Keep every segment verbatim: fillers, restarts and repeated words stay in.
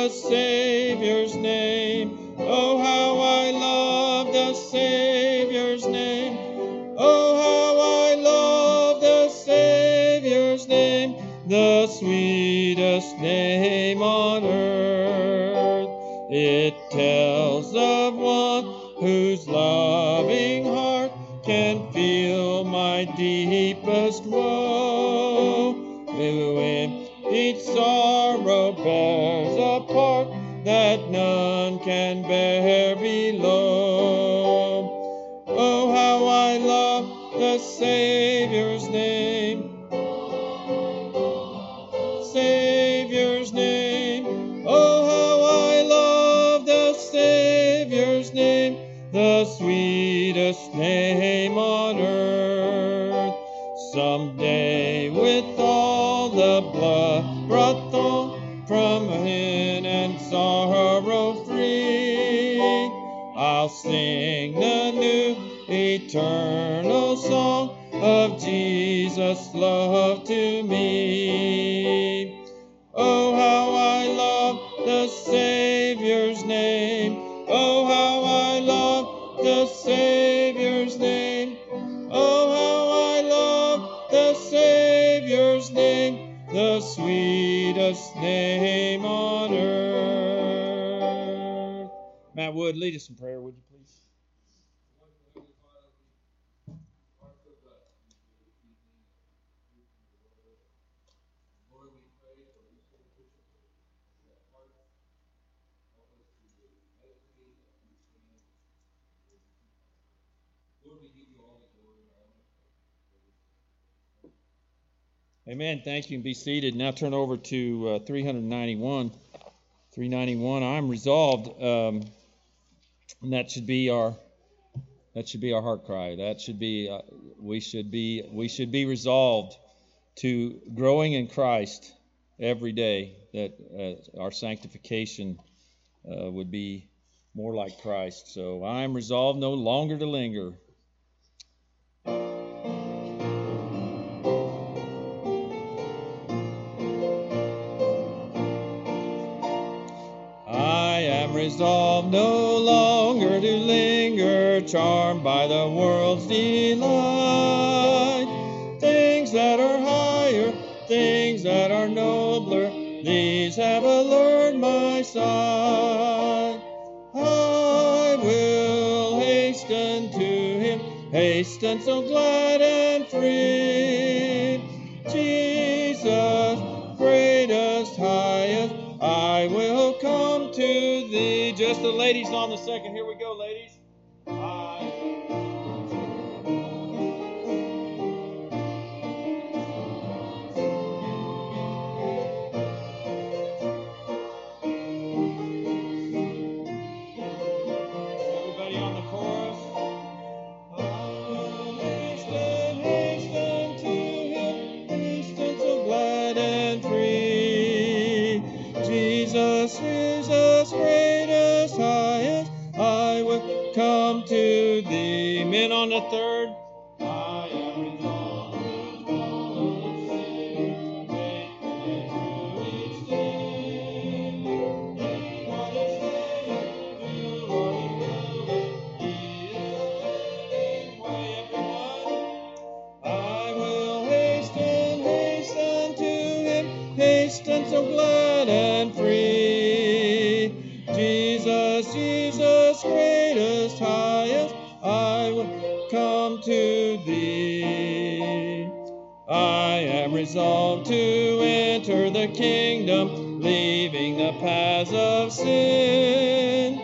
the Savior's name. Oh, how I love the Savior's name. Oh, how I love the Savior's name, the sweetest name on earth. It tells of one whose loving heart can feel my deepest woe, who in each sorrow bears a part that none can bear below. Oh, how I love the Savior's name. Savior's name. Oh, how I love the Savior's name, the sweetest name on earth. Someday with all the blood brought thorn from sin and sorrow free, I'll sing the new eternal song of Jesus' love to me. Oh, how I love the Savior's name. Oh, how I love the Savior's name. Oh, how I love the Savior's name, the sweetest name on earth. Matt Wood, lead us in prayer, would you please? Amen. Thank you, and be seated. Now turn over to uh, three ninety-one. three ninety-one. I'm resolved, um, and that should be our that should be our heart cry. That should be uh, we should be we should be resolved to growing in Christ every day. That uh, our sanctification uh, would be more like Christ. So I am resolved no longer to linger. Resolved no longer to linger, charmed by the world's delight. Things that are higher, things that are nobler, these have allured my sight. I will hasten to him, hasten so glad and free. Jesus, greatest, highest, I will come to thee. Just the ladies on the second. Here we go, ladies. I Everybody on the chorus. I will hasten, hasten to him, hasten so glad and free. Jesus, Jesus, greatest, highest, I will come to thee. Men on the third. I am resolved to follow the Savior, faithfully to each day. Hear what he saith, do what he willeth, he is the living way. Everyone. I will hasten, hasten to him, hasten so glad and free. Jesus, Jesus, greatest, highest, I will come to thee. I am resolved to enter the kingdom, leaving the paths of sin.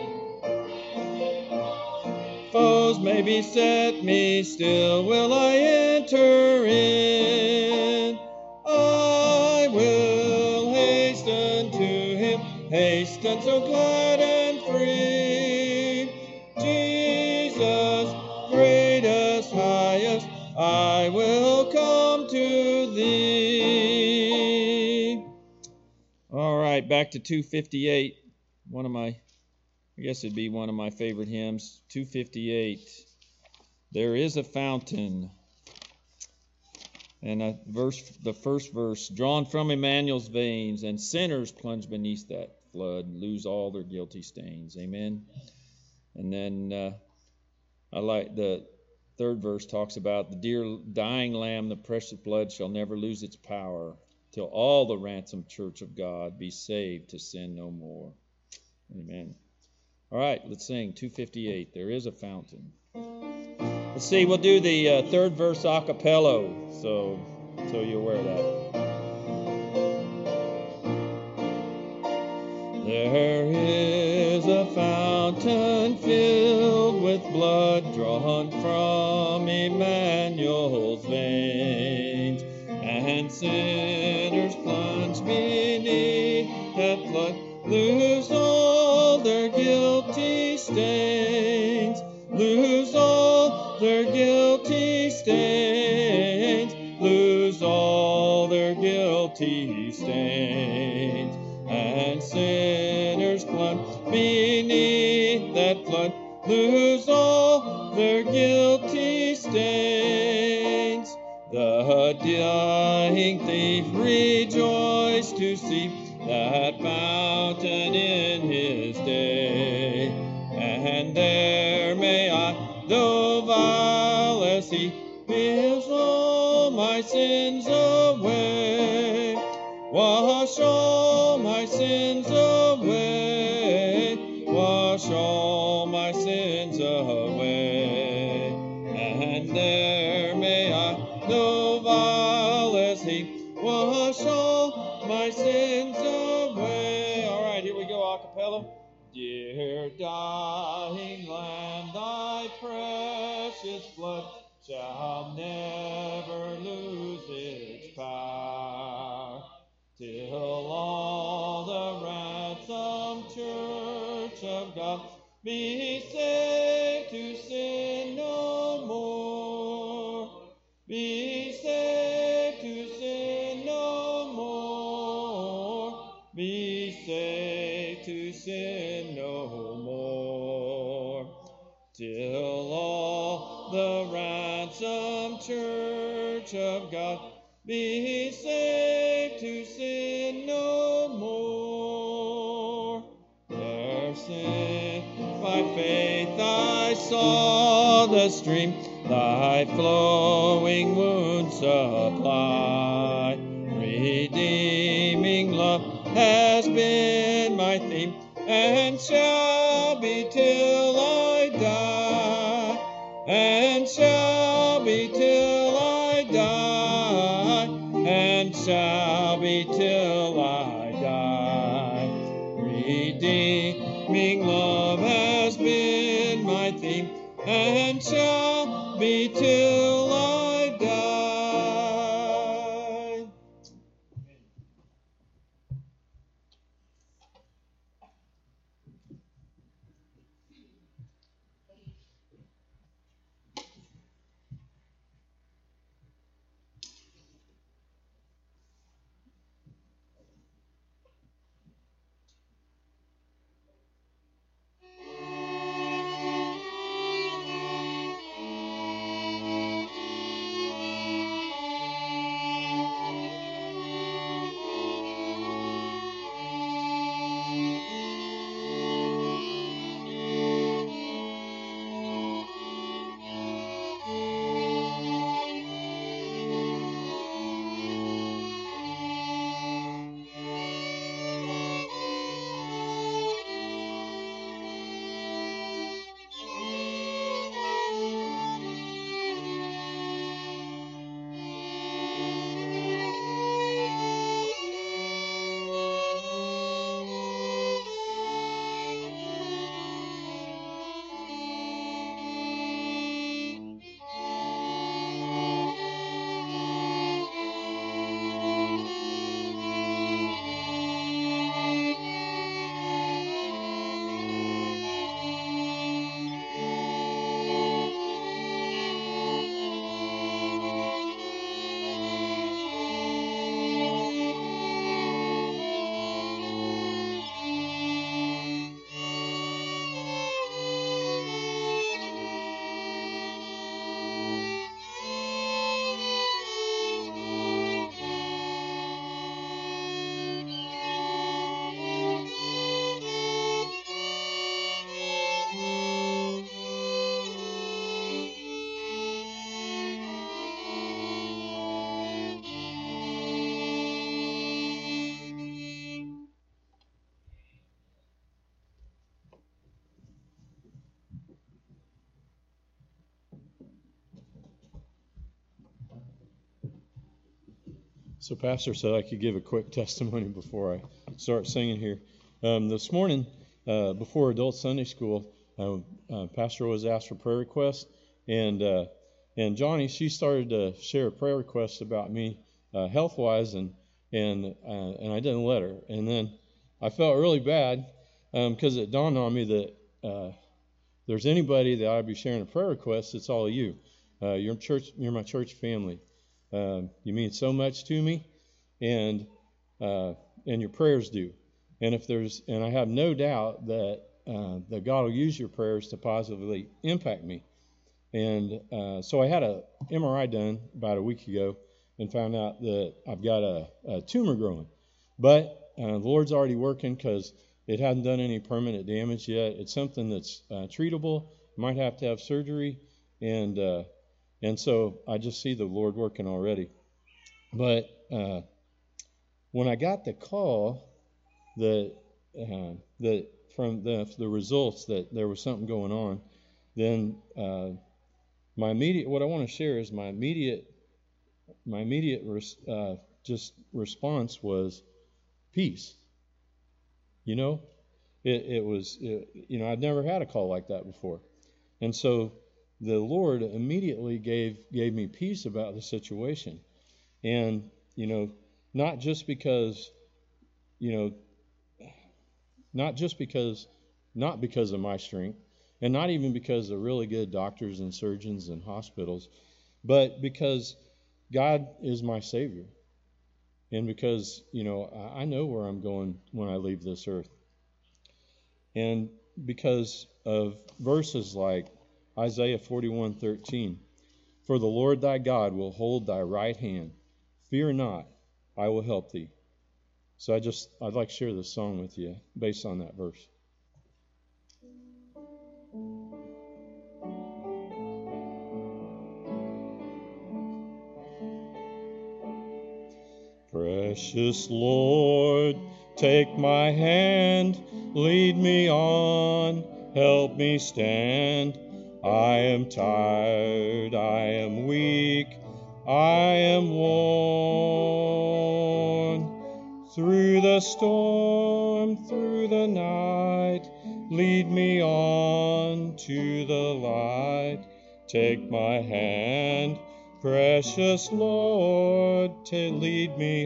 Foes may beset me, still will I enter in. I will hasten to him, hasten so glad and free. Jesus, greatest, highest, I will come to thee. All right, back to two fifty-eight. One of my, I guess it'd be one of my favorite hymns. two fifty-eight. There is a fountain And uh, verse, the first verse, drawn from Emmanuel's veins, and sinners plunge beneath that flood, lose all their guilty stains. Amen. And then uh, I like the third verse talks about the dear dying lamb, the precious blood shall never lose its power, till all the ransomed church of God be saved to sin no more. Amen. All right, let's sing two fifty-eight. There is a fountain. Let's see, we'll do the uh, third verse a cappella, so, so you're aware of that. There is a fountain filled with blood drawn from Emmanuel's veins, and sinners plunge beneath that flood, lose all their guilty stains, lose all their guilty stains, lose all their guilty stains, and sinners plunge beneath that flood, lose all their guilty stains. The dying thief rejoiced to see that fountain in his day, and there may I, though vile as he, wash all my sins away, wash all my sins away, wash all my sins away, and there may I, though vile as he, wash all my sins away. All right, here we go, a cappella. Dear dying Lamb, thy precious blood shall never lose its power, till all the ransomed church of God be saved to sin no more, be saved to sin no more, be saved to sin no more, till all the ransomed church of God be saved to sin no more. Their sin, by faith I saw the stream, thy flowing wounds supply. Redeeming love has been my theme, and shall be till I die, and shall be till I die, and shall be till I die. Redeeming love has been my theme, and shall be till I die. So Pastor said I could give a quick testimony before I start singing here. Um, this morning, uh, before Adult Sunday School, uh, uh, Pastor was asked for prayer requests, and uh, and Johnny, she started to share a prayer request about me uh, health-wise, and and uh, and I didn't let her. And then I felt really bad because um, it dawned on me that uh, if there's anybody that I'd be sharing a prayer request, it's all of you. Uh, you're church, you're my church family. Uh, you mean so much to me, and uh, and your prayers do. And if there's, and I have no doubt that uh, that God will use your prayers to positively impact me. And uh, so I had a M R I done about a week ago, and found out that I've got a, a tumor growing. But uh, the Lord's already working because it hasn't done any permanent damage yet. It's something that's uh, treatable. Might have to have surgery, and. Uh, And so I just see the Lord working already. But uh, when I got the call that uh, that from the, the results that there was something going on, then uh, my immediate what I want to share is my immediate my immediate res, uh, just response was peace. You know, it, it was it, you know I'd never had a call like that before, and so. The Lord immediately gave gave me peace about the situation. And, you know, not just because, you know, not just because, not because of my strength, and not even because of really good doctors and surgeons and hospitals, but because God is my Savior. And because, you know, I know where I'm going when I leave this earth. And because of verses like Isaiah forty-one thirteen, for the Lord thy God will hold thy right hand. Fear not, I will help thee. So I just, I'd like to share this song with you based on that verse. Precious Lord, take my hand, lead me on, help me stand. I am tired, I am weak, I am worn. Through the storm, through the night, lead me on to the light. Take my hand, precious Lord, to lead me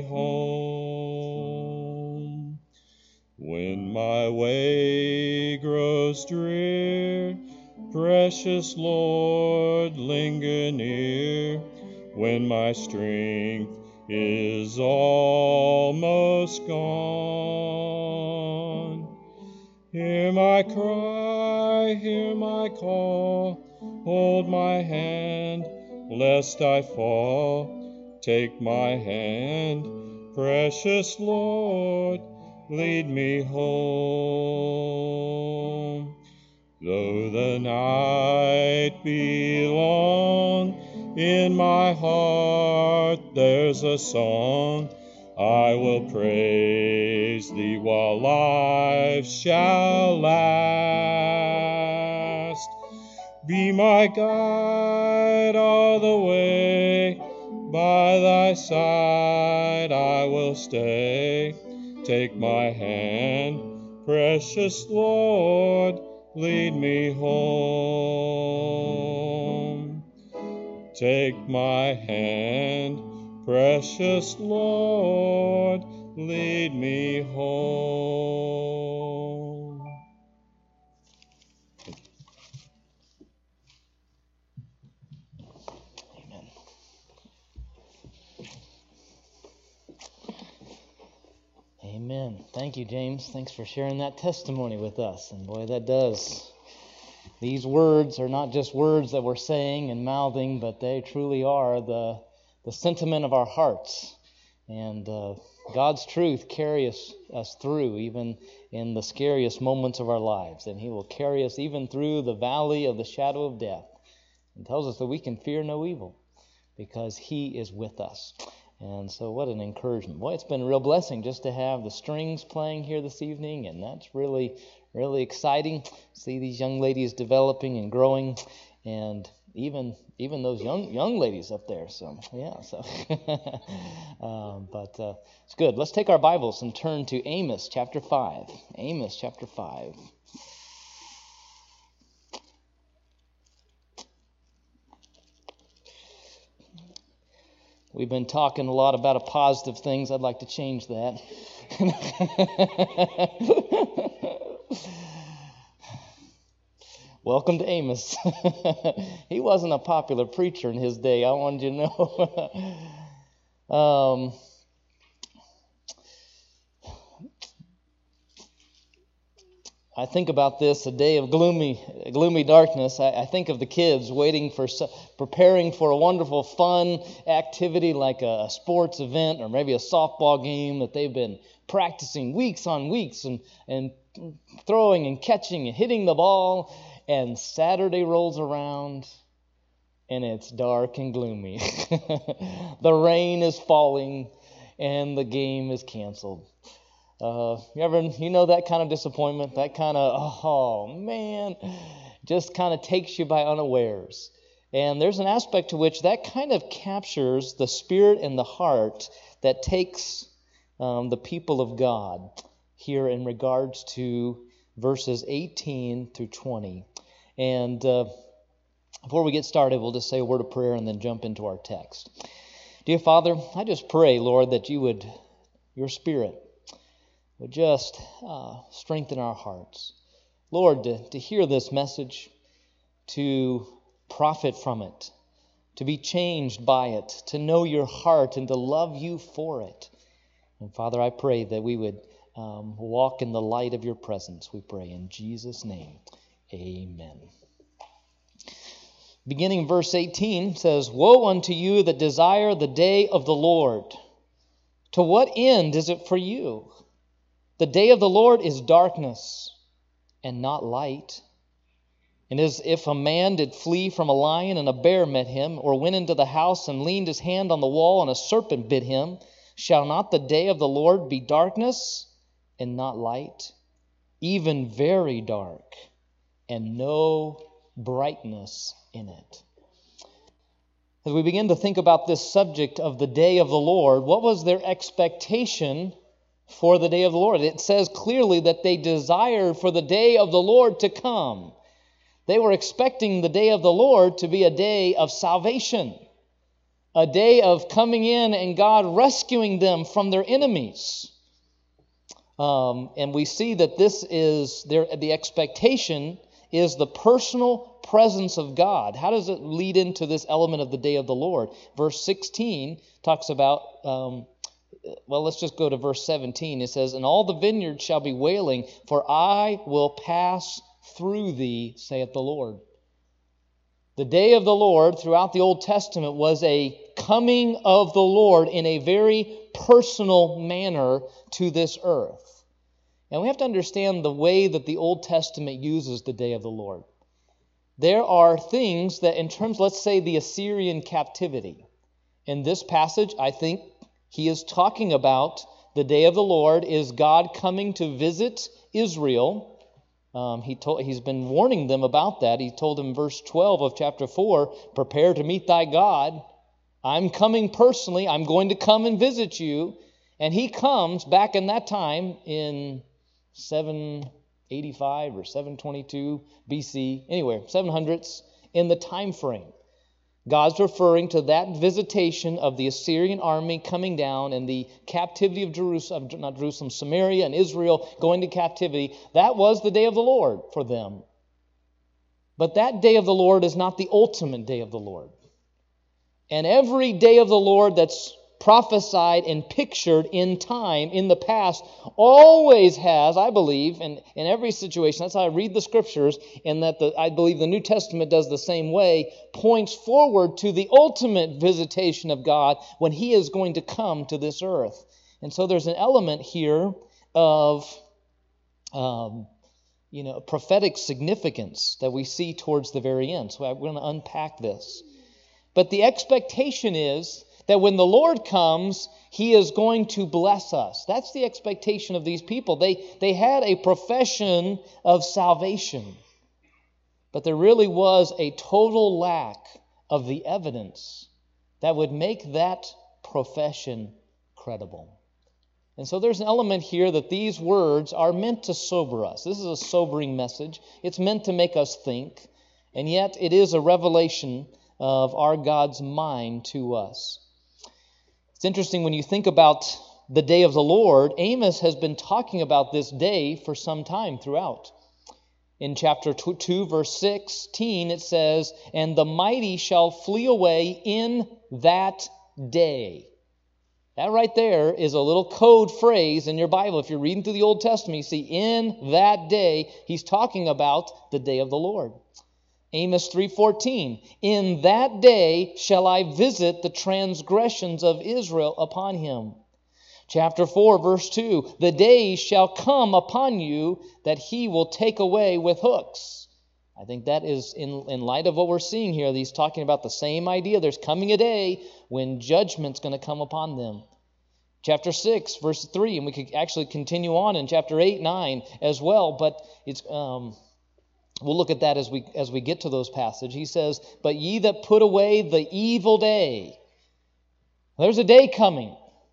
home. When my way grows drear, precious Lord, linger near. When my strength is almost gone, hear my cry, hear my call, hold my hand, lest I fall. Take my hand, precious Lord, lead me home. Though the night be long, in my heart there's a song. I will praise thee while life shall last. Be my guide all the way, by thy side I will stay. Take my hand, precious Lord, lead me home. Take my hand, precious Lord, lead me home. Amen. Amen. Thank you, James. Thanks for sharing that testimony with us. And boy, that does. These words are not just words that we're saying and mouthing, but they truly are the the sentiment of our hearts. And uh, God's truth carries us through even in the scariest moments of our lives. And He will carry us even through the valley of the shadow of death. And tells us that we can fear no evil because He is with us. And so what an encouragement. Boy, it's been a real blessing just to have the strings playing here this evening, and that's really, really exciting. See these young ladies developing and growing, and even even those young young ladies up there. So yeah, so um, but uh, it's good. Let's take our Bibles and turn to Amos chapter five. Amos chapter five. We've been talking a lot about a positive things. I'd like to change that. Welcome to Amos. He wasn't a popular preacher in his day, I wanted you to know. um, I think about this, a day of gloomy gloomy darkness. I, I think of the kids waiting for, preparing for a wonderful, fun activity like a, a sports event or maybe a softball game that they've been practicing weeks on weeks and, and throwing and catching and hitting the ball. And Saturday rolls around and it's dark and gloomy. The rain is falling and the game is canceled. Uh, you ever, you know that kind of disappointment, that kind of, oh man, just kind of takes you by unawares. And there's an aspect to which that kind of captures the spirit and the heart that takes um, the people of God here in regards to verses eighteen through twenty. And uh, before we get started, we'll just say a word of prayer and then jump into our text. Dear Father, I just pray, Lord, that you would, your Spirit, would just uh, strengthen our hearts. Lord, to, to hear this message, to profit from it, to be changed by it, to know your heart and to love you for it. And Father, I pray that we would um, walk in the light of your presence, we pray in Jesus' name. Amen. Beginning verse eighteen says, Woe unto you that desire the day of the Lord. To what end is it for you? The day of the Lord is darkness and not light. And as if a man did flee from a lion and a bear met him, or went into the house and leaned his hand on the wall and a serpent bit him, shall not the day of the Lord be darkness and not light, even very dark, and no brightness in it? As we begin to think about this subject of the day of the Lord, what was their expectation for the day of the Lord? It says clearly that they desired for the day of the Lord to come. They were expecting the day of the Lord to be a day of salvation, a day of coming in and God rescuing them from their enemies. Um, and we see that this is their, the expectation is the personal presence of God. How does it lead into this element of the day of the Lord? Verse sixteen talks about, um, well, let's just go to verse seventeen. It says, And all the vineyards shall be wailing, for I will pass through thee, saith the Lord. The day of the Lord throughout the Old Testament was a coming of the Lord in a very personal manner to this earth. And we have to understand the way that the Old Testament uses the day of the Lord. There are things that in terms, let's say the Assyrian captivity. In this passage, I think he is talking about the day of the Lord is God coming to visit Israel. Um, he told, he's been warning them about that. He told them in verse twelve of chapter four, Prepare to meet thy God. I'm coming personally. I'm going to come and visit you. And he comes back in that time in seven eighty-five or seven twenty-two B C, anywhere, seven hundreds in the time frame. God's referring to that visitation of the Assyrian army coming down and the captivity of Jerusalem, not Jerusalem, Samaria and Israel going to captivity. That was the day of the Lord for them. But that day of the Lord is not the ultimate day of the Lord. And every day of the Lord that's prophesied and pictured in time, in the past, always has, I believe, in, in every situation, that's how I read the Scriptures, and that the, I believe the New Testament does the same way, points forward to the ultimate visitation of God when He is going to come to this earth. And so there's an element here of um, you know, prophetic significance that we see towards the very end. So I'm going to unpack this. But the expectation is that when the Lord comes, He is going to bless us. That's the expectation of these people. They, they had a profession of salvation. but there really was a total lack of the evidence that would make that profession credible. And so there's an element here that these words are meant to sober us. This is a sobering message. It's meant to make us think, and yet it is a revelation of our God's mind to us. It's interesting when you think about the day of the Lord. Amos has been talking about this day for some time throughout. In chapter two, verse sixteen, it says, "And the mighty shall flee away in that day." That right there is a little code phrase in your Bible. If you're reading through the Old Testament, you see, in that day, he's talking about the day of the Lord. Amos three fourteen, "In that day shall I visit the transgressions of Israel upon him." Chapter four, verse two, "The days shall come upon you that he will take away with hooks." I think that is, in, in light of what we're seeing here, he's talking about the same idea. There's coming a day when judgment's going to come upon them. Chapter six, verse three, and we could actually continue on in chapter eight, nine as well, but it's um, we'll look at that as we as we get to those passages. He says, "But ye that put away the evil day." There's a day coming,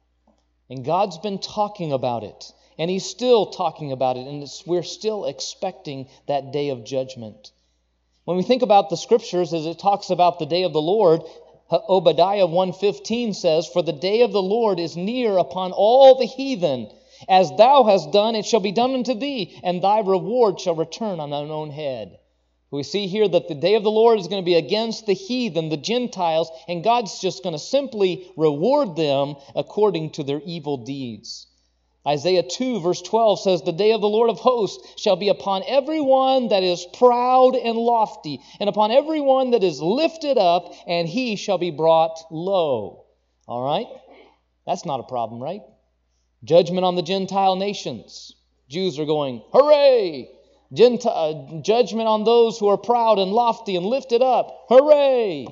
and God's been talking about it, and He's still talking about it, and it's, we're still expecting that day of judgment. When we think about the Scriptures as it talks about the day of the Lord, Obadiah one fifteen says, "For the day of the Lord is near upon all the heathen. As thou hast done, it shall be done unto thee, and thy reward shall return on thine own head." We see here that the day of the Lord is going to be against the heathen, the Gentiles, and God's just going to simply reward them according to their evil deeds. Isaiah two, verse twelve says, "The day of the Lord of hosts shall be upon everyone that is proud and lofty, and upon everyone that is lifted up, and he shall be brought low." All right? That's not a problem, right? Judgment on the Gentile nations. Jews are going, hooray! Gentile, judgment on those who are proud and lofty and lifted up. Hooray!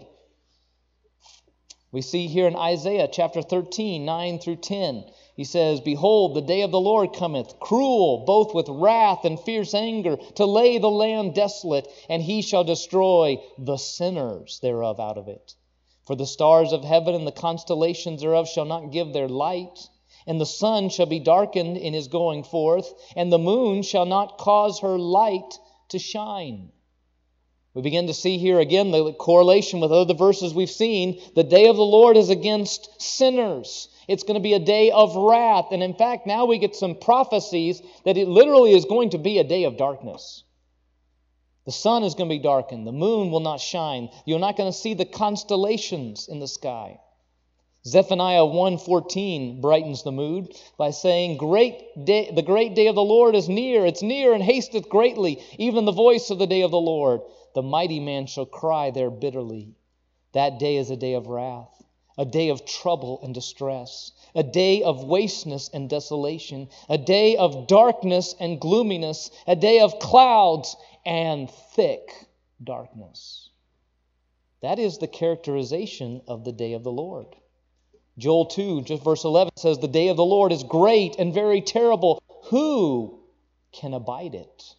We see here in Isaiah chapter thirteen, nine through ten, he says, "Behold, the day of the Lord cometh, cruel, both with wrath and fierce anger, to lay the land desolate, and he shall destroy the sinners thereof out of it. For the stars of heaven and the constellations thereof shall not give their light, and the sun shall be darkened in his going forth, and the moon shall not cause her light to shine." We begin to see here again the correlation with other verses we've seen. The day of the Lord is against sinners. It's going to be a day of wrath. And in fact, now we get some prophecies that it literally is going to be a day of darkness. The sun is going to be darkened. The moon will not shine. You're not going to see the constellations in the sky. Zephaniah one fourteen brightens the mood by saying, "Great day, the great day of the Lord is near. It's near and hasteth greatly, even the voice of the day of the Lord. The mighty man shall cry there bitterly." That day is a day of wrath, a day of trouble and distress, a day of wasteness and desolation, a day of darkness and gloominess, a day of clouds and thick darkness. That is the characterization of the day of the Lord. Joel two, just verse eleven says, "The day of the Lord is great and very terrible. Who can abide it?"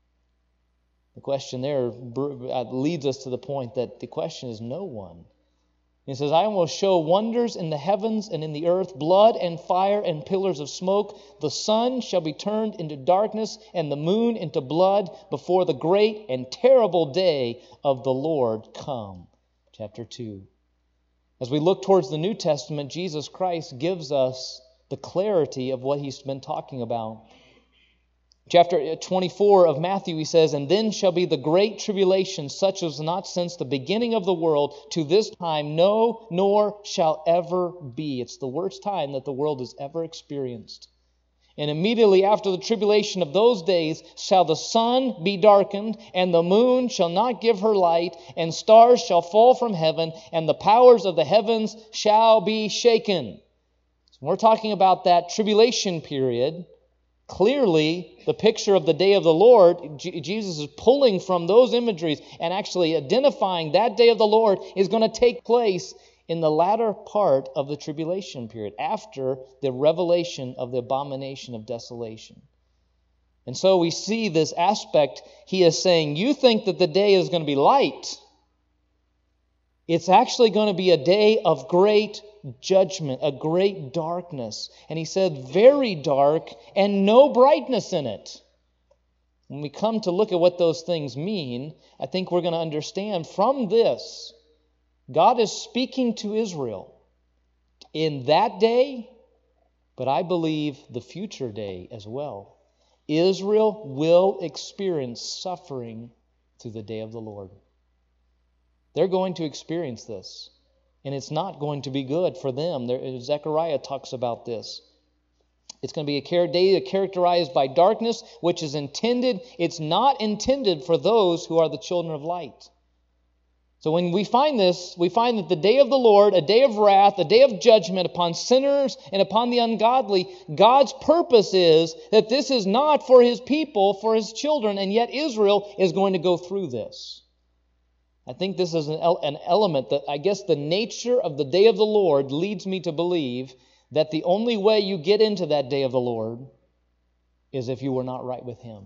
The question there leads us to the point that the question is no one. He says, "I will show wonders in the heavens and in the earth, blood and fire and pillars of smoke. The sun shall be turned into darkness and the moon into blood before the great and terrible day of the Lord come." Chapter two. As we look towards the New Testament, Jesus Christ gives us the clarity of what He's been talking about. Chapter twenty-four of Matthew, he says, "And then shall be the great tribulation, such as not since the beginning of the world to this time, no, nor shall ever be." It's the worst time that the world has ever experienced. "And immediately after the tribulation of those days shall the sun be darkened, and the moon shall not give her light, and stars shall fall from heaven, and the powers of the heavens shall be shaken." So we're talking about that tribulation period. Clearly, the picture of the day of the Lord, J- Jesus is pulling from those imageries and actually identifying that day of the Lord is going to take place in the latter part of the tribulation period, after the revelation of the abomination of desolation. And so we see this aspect. He is saying, you think that the day is going to be light. It's actually going to be a day of great judgment, a great darkness. And he said, very dark and no brightness in it. When we come to look at what those things mean, I think we're going to understand from this, God is speaking to Israel in that day, but I believe the future day as well. Israel will experience suffering through the day of the Lord. They're going to experience this, and it's not going to be good for them. There, Zechariah talks about this. It's going to be a day characterized by darkness, which is intended, it's not intended for those who are the children of light. So when we find this, we find that the day of the Lord, a day of wrath, a day of judgment upon sinners and upon the ungodly, God's purpose is that this is not for His people, for His children, and yet Israel is going to go through this. I think this is an, an element that, I guess the nature of the day of the Lord leads me to believe that the only way you get into that day of the Lord is if you were not right with Him.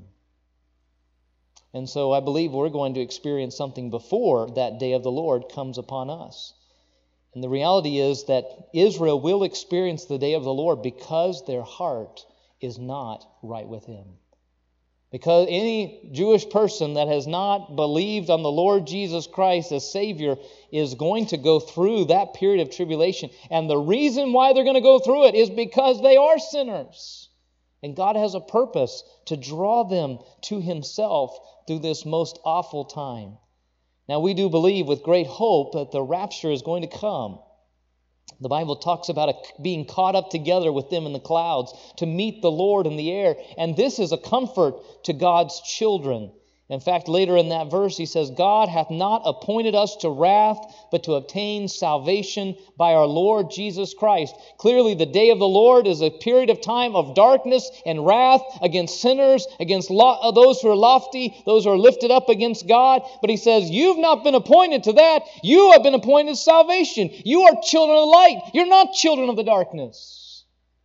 And so I believe we're going to experience something before that day of the Lord comes upon us. And the reality is that Israel will experience the day of the Lord because their heart is not right with Him. Because any Jewish person that has not believed on the Lord Jesus Christ as Savior is going to go through that period of tribulation. And the reason why they're going to go through it is because they are sinners. And God has a purpose to draw them to Himself through this most awful time. Now, we do believe with great hope that the rapture is going to come. The Bible talks about being caught up together with them in the clouds to meet the Lord in the air. And this is a comfort to God's children. In fact, later in that verse, he says, God hath not appointed us to wrath, but to obtain salvation by our Lord Jesus Christ. Clearly, the day of the Lord is a period of time of darkness and wrath against sinners, against lo- those who are lofty, those who are lifted up against God. But he says, you've not been appointed to that. You have been appointed to salvation. You are children of the light. You're not children of the darkness.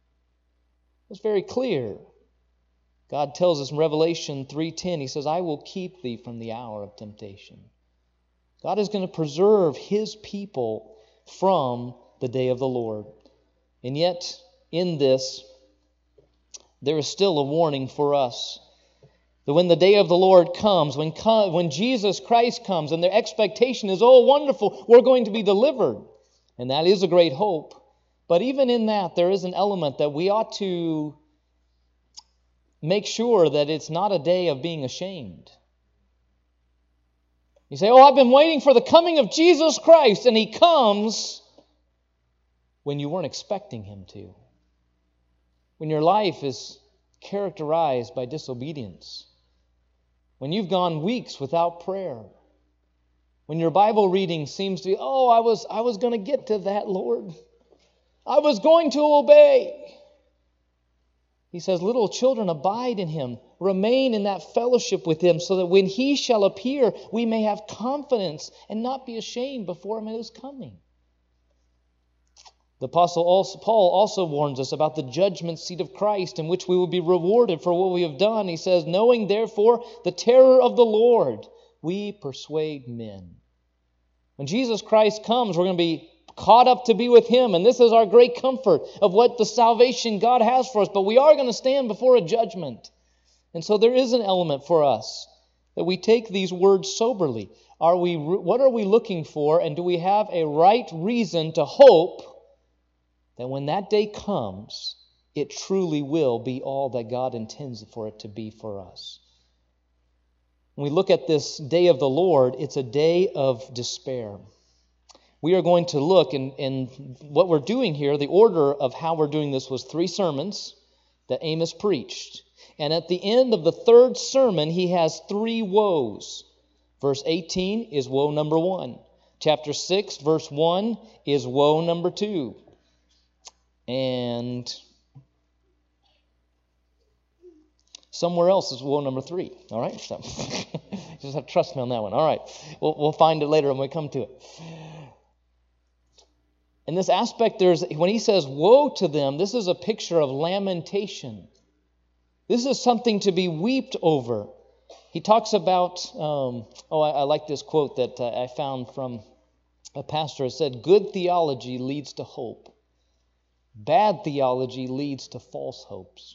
It's very clear. God tells us in Revelation three ten, He says, I will keep thee from the hour of temptation. God is going to preserve His people from the day of the Lord. And yet, in this, there is still a warning for us. That when the day of the Lord comes, when, when Jesus Christ comes, and their expectation is, oh, wonderful, we're going to be delivered. And that is a great hope. But even in that, there is an element that we ought to make sure that it's not a day of being ashamed. You say, oh, I've been waiting for the coming of Jesus Christ, and He comes when you weren't expecting Him to. When your life is characterized by disobedience. When you've gone weeks without prayer. When your Bible reading seems to be, oh, I was, I was going to get to that, Lord. I was going to obey. He says, little children, abide in Him. Remain in that fellowship with Him so that when He shall appear, we may have confidence and not be ashamed before Him at His coming. The Apostle Paul also warns us about the judgment seat of Christ in which we will be rewarded for what we have done. He says, knowing therefore the terror of the Lord, we persuade men. When Jesus Christ comes, we're going to be caught up to be with Him. And this is our great comfort of what the salvation God has for us. But we are going to stand before a judgment. And so there is an element for us that we take these words soberly. Are we? What are we looking for? And do we have a right reason to hope that when that day comes, it truly will be all that God intends for it to be for us? When we look at this day of the Lord, it's a day of despair. We are going to look, in, in what we're doing here, the order of how we're doing this was three sermons that Amos preached. And at the end of the third sermon, he has three woes. Verse eighteen is woe number one. Chapter six, verse one is woe number two. And somewhere else is woe number three. All right? So, you just have to trust me on that one. All right. We'll, we'll find it later when we come to it. In this aspect, there's when he says, woe to them, this is a picture of lamentation. This is something to be wept over. He talks about, um, oh, I, I like this quote that uh, I found from a pastor. It said, "Good theology leads to hope. Bad theology leads to false hopes."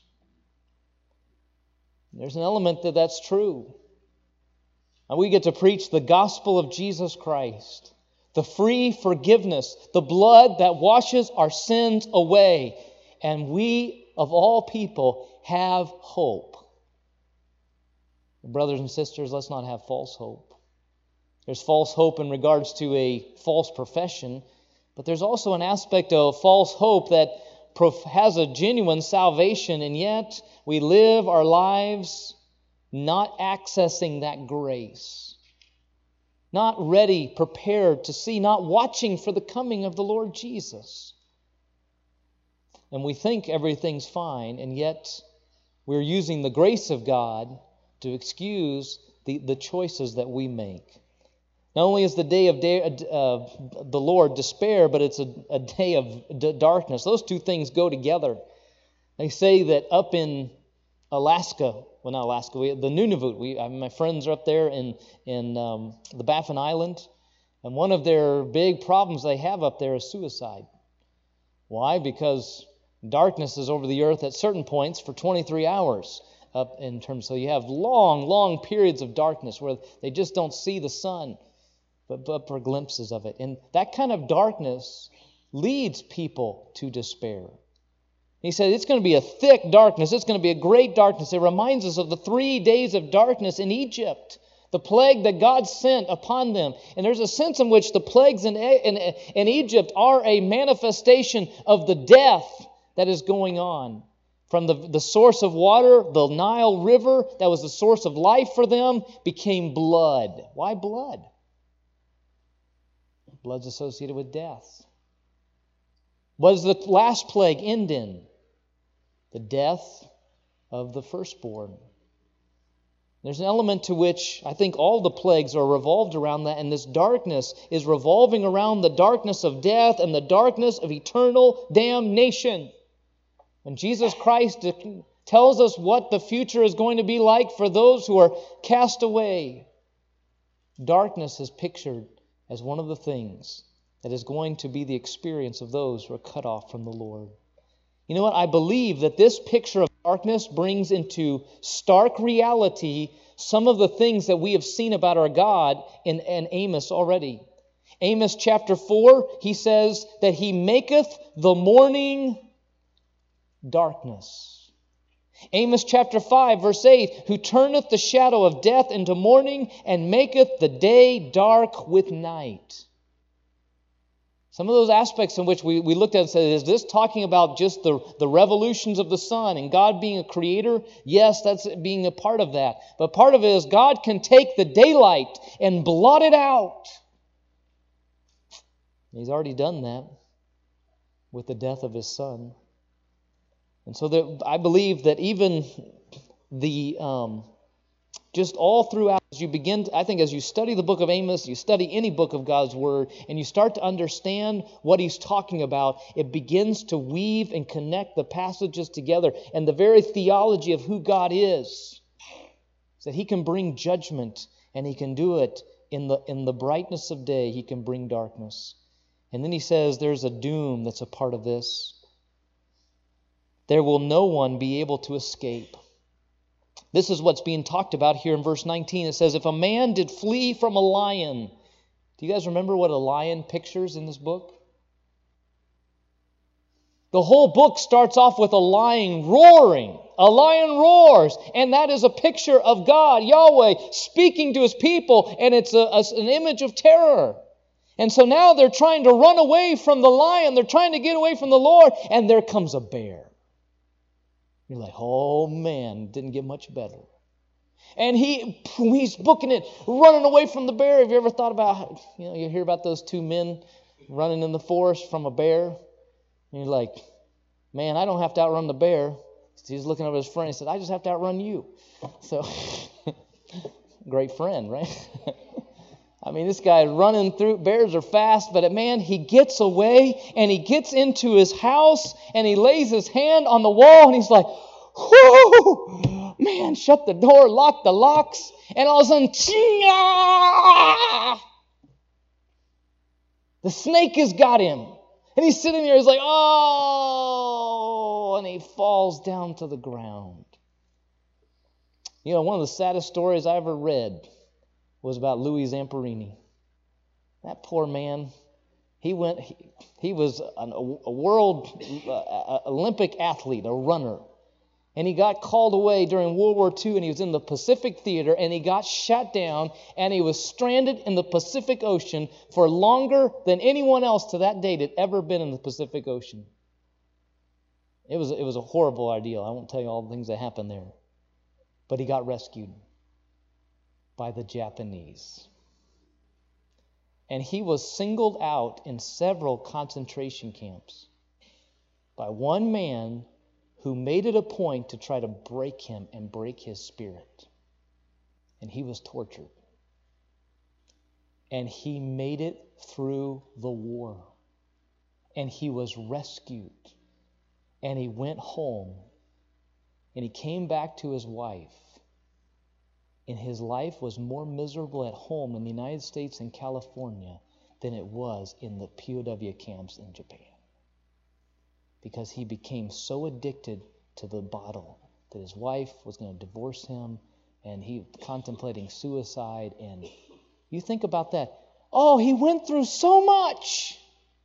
There's an element that that's true. And we get to preach the gospel of Jesus Christ, the free forgiveness, the blood that washes our sins away. And we, of all people, have hope. Brothers and sisters, let's not have false hope. There's false hope in regards to a false profession, but there's also an aspect of false hope that has a genuine salvation, and yet we live our lives not accessing that grace, not ready, prepared to see, not watching for the coming of the Lord Jesus. And we think everything's fine, and yet we're using the grace of God to excuse the, the choices that we make. Not only is the day of day, uh, the Lord despair, but it's a, a day of d- darkness. Those two things go together. They say that up in Alaska, well, not Alaska, we, the Nunavut, we, I, my friends are up there in, in um, the Baffin Island, and one of their big problems they have up there is suicide. Why? Because darkness is over the earth at certain points for twenty-three hours. Up in terms, so you have long, long periods of darkness where they just don't see the sun, but, but for glimpses of it. And that kind of darkness leads people to despair. He said it's going to be a thick darkness. It's going to be a great darkness. It reminds us of the three days of darkness in Egypt, the plague that God sent upon them. And there's a sense in which the plagues in, in, in Egypt are a manifestation of the death that is going on. From the, the source of water, the Nile River, that was the source of life for them, became blood. Why blood? Blood's associated with death. What does the last plague end in? The death of the firstborn. There's an element to which I think all the plagues are revolved around that, and this darkness is revolving around the darkness of death and the darkness of eternal damnation. And Jesus Christ tells us what the future is going to be like for those who are cast away. Darkness is pictured as one of the things that is going to be the experience of those who are cut off from the Lord. You know what? I believe that this picture of darkness brings into stark reality some of the things that we have seen about our God in, in Amos already. Amos chapter four, he says that He maketh the morning darkness. Amos chapter five, verse eight, who turneth the shadow of death into morning and maketh the day dark with night. Some of those aspects in which we, we looked at and said, is this talking about just the, the revolutions of the sun and God being a creator? Yes, that's being a part of that. But part of it is God can take the daylight and blot it out. He's already done that with the death of His Son. And so that I believe that even the, um, just all throughout, as you begin, to, I think as you study the book of Amos, you study any book of God's Word, and you start to understand what he's talking about, it begins to weave and connect the passages together. And the very theology of who God is, is that He can bring judgment, and He can do it in the, in the brightness of day. He can bring darkness. And then he says there's a doom that's a part of this. There will no one be able to escape. This is what's being talked about here in verse nineteen. It says, if a man did flee from a lion. Do you guys remember what a lion pictures in this book? The whole book starts off with a lion roaring. A lion roars, and that is a picture of God, Yahweh, speaking to His people, and it's a, a, an image of terror. And so now they're trying to run away from the lion. They're trying to get away from the Lord, and there comes a bear. You're like, oh man, didn't get much better. And he he's booking it, running away from the bear. Have you ever thought about, you know, you hear about those two men running in the forest from a bear? And you're like, man, I don't have to outrun the bear. He's looking over his friend. He said, I just have to outrun you. So, great friend, right? I mean, this guy running through, bears are fast, but man, he gets away and he gets into his house and he lays his hand on the wall and he's like, Whoo! Man, shut the door, lock the locks, and all of a sudden, chia! The snake has got him. And he's sitting there, he's like, oh, and he falls down to the ground. You know, one of the saddest stories I ever read was about Louis Zamperini. That poor man, he went, he, he was an, a world uh, Olympic athlete, a runner. And he got called away during World War Two, and he was in the Pacific Theater, and he got shot down, and he was stranded in the Pacific Ocean for longer than anyone else to that date had ever been in the Pacific Ocean. It was, it was a horrible ordeal. I won't tell you all the things that happened there. But he got rescued by the Japanese. And he was singled out in several concentration camps by one man who made it a point to try to break him and break his spirit. And he was tortured. And he made it through the war. And he was rescued. And he went home. And he came back to his wife. And his life was more miserable at home in the United States and California than it was in the P O W camps in Japan. Because he became so addicted to the bottle that his wife was going to divorce him, and he was contemplating suicide. And you think about that. Oh, he went through so much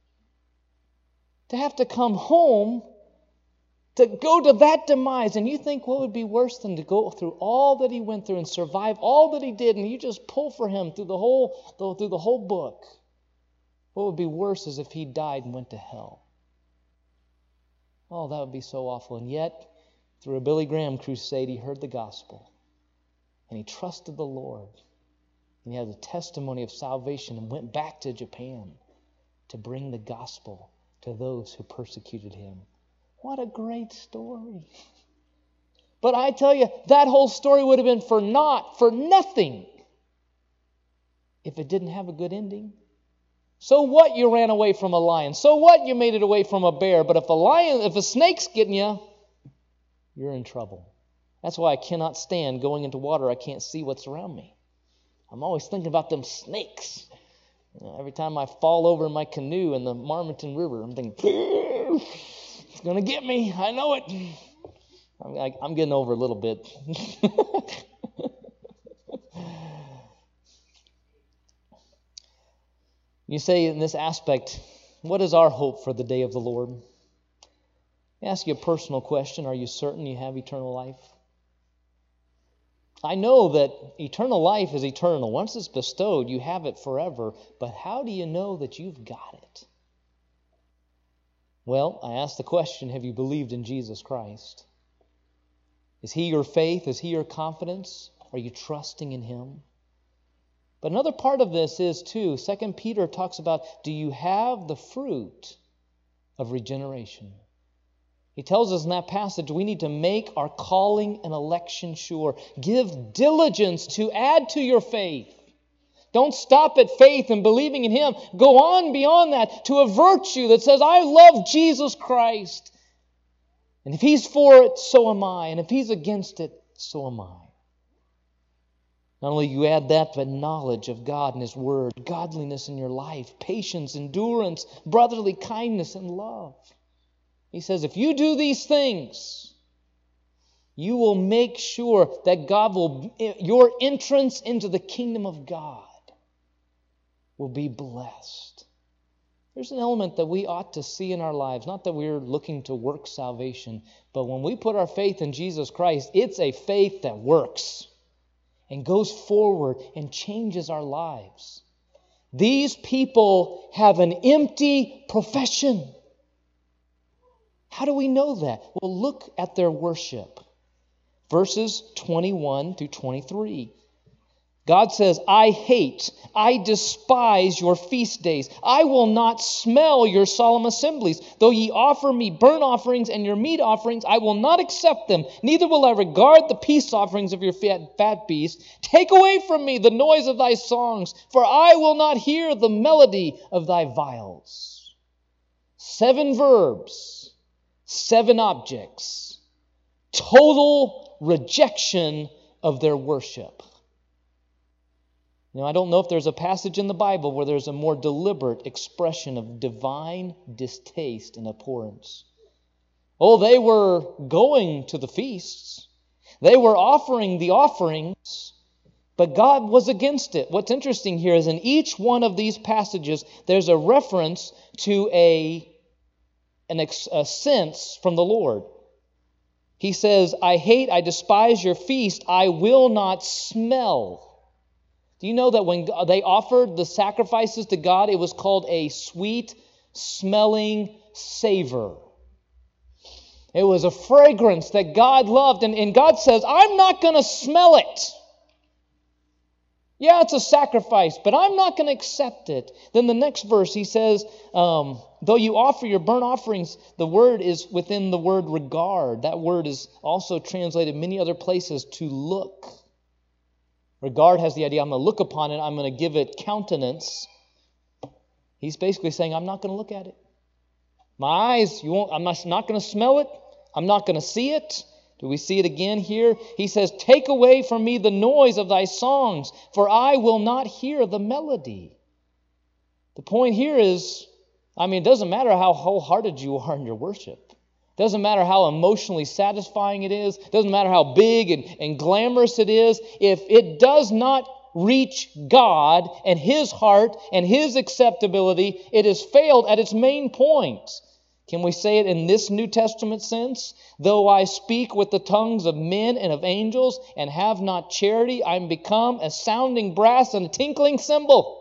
to have to come home to go to that demise. And you think what would be worse than to go through all that he went through and survive all that he did, and you just pull for him through the whole through the whole book. What would be worse is if he died and went to hell. Oh, that would be so awful. And yet, through a Billy Graham crusade, he heard the gospel. And he trusted the Lord. And he had a testimony of salvation and went back to Japan to bring the gospel to those who persecuted him. What a great story. But I tell you, that whole story would have been for naught, for nothing, if it didn't have a good ending. So what you ran away from a lion? So what you made it away from a bear? But if a lion, if a snake's getting you, you're in trouble. That's why I cannot stand going into water. I can't see what's around me. I'm always thinking about them snakes. You know, every time I fall over in my canoe in the Marmaton River, I'm thinking, it's going to get me. I know it. I'm, I, I'm getting over a little bit. You say in this aspect, what is our hope for the day of the Lord? Let me ask you a personal question. Are you certain you have eternal life? I know that eternal life is eternal. Once it's bestowed, you have it forever. But how do you know that you've got it? Well, I ask the question, have you believed in Jesus Christ? Is He your faith? Is He your confidence? Are you trusting in Him? But another part of this is, too, Second Peter talks about, do you have the fruit of regeneration? He tells us in that passage we need to make our calling and election sure. Give diligence to add to your faith. Don't stop at faith and believing in Him. Go on beyond that to a virtue that says, I love Jesus Christ. And if He's for it, so am I. And if He's against it, so am I. Not only you add that, but knowledge of God and His Word, godliness in your life, patience, endurance, brotherly kindness, and love. He says, if you do these things, you will make sure that God will, your entrance into the kingdom of God will be blessed. There's an element that we ought to see in our lives, not that we're looking to work salvation, but when we put our faith in Jesus Christ, it's a faith that works and goes forward and changes our lives. These people have an empty profession. How do we know that? Well, look at their worship. Verses twenty-one through twenty-three. God says, I hate, I despise your feast days. I will not smell your solemn assemblies. Though ye offer me burnt offerings and your meat offerings, I will not accept them. Neither will I regard the peace offerings of your fat, fat beasts. Take away from me the noise of thy songs, for I will not hear the melody of thy viols. Seven verbs, seven objects. total rejection of their worship. Now, I don't know if there's a passage in the Bible where there's a more deliberate expression of divine distaste and abhorrence. Oh, they were going to the feasts. They were offering the offerings, but God was against it. What's interesting here is in each one of these passages, there's a reference to a, an ex, a sense from the Lord. He says, I hate, I despise your feast. I will not smell. Do you know that when they offered the sacrifices to God, it was called a sweet smelling savor? It was a fragrance that God loved. And, and God says, I'm not going to smell it. Yeah, it's a sacrifice, but I'm not going to accept it. Then the next verse, he says, um, though you offer your burnt offerings, the word is within the word regard. That word is also translated many other places to look. Regard has the idea, I'm going to look upon it, I'm going to give it countenance. He's basically saying, I'm not going to look at it. My eyes, you won't, I'm not, not going to smell it. I'm not going to see it. Do we see it again here? He says, take away from me the noise of thy songs, for I will not hear the melody. The point here is, I mean, it doesn't matter how wholehearted you are in your worship. It doesn't matter how emotionally satisfying it is. It doesn't matter how big and, and glamorous it is. If it does not reach God and His heart and His acceptability, it has failed at its main point. Can we say it in this New Testament sense? Though I speak with the tongues of men and of angels and have not charity, I am become a sounding brass and a tinkling cymbal.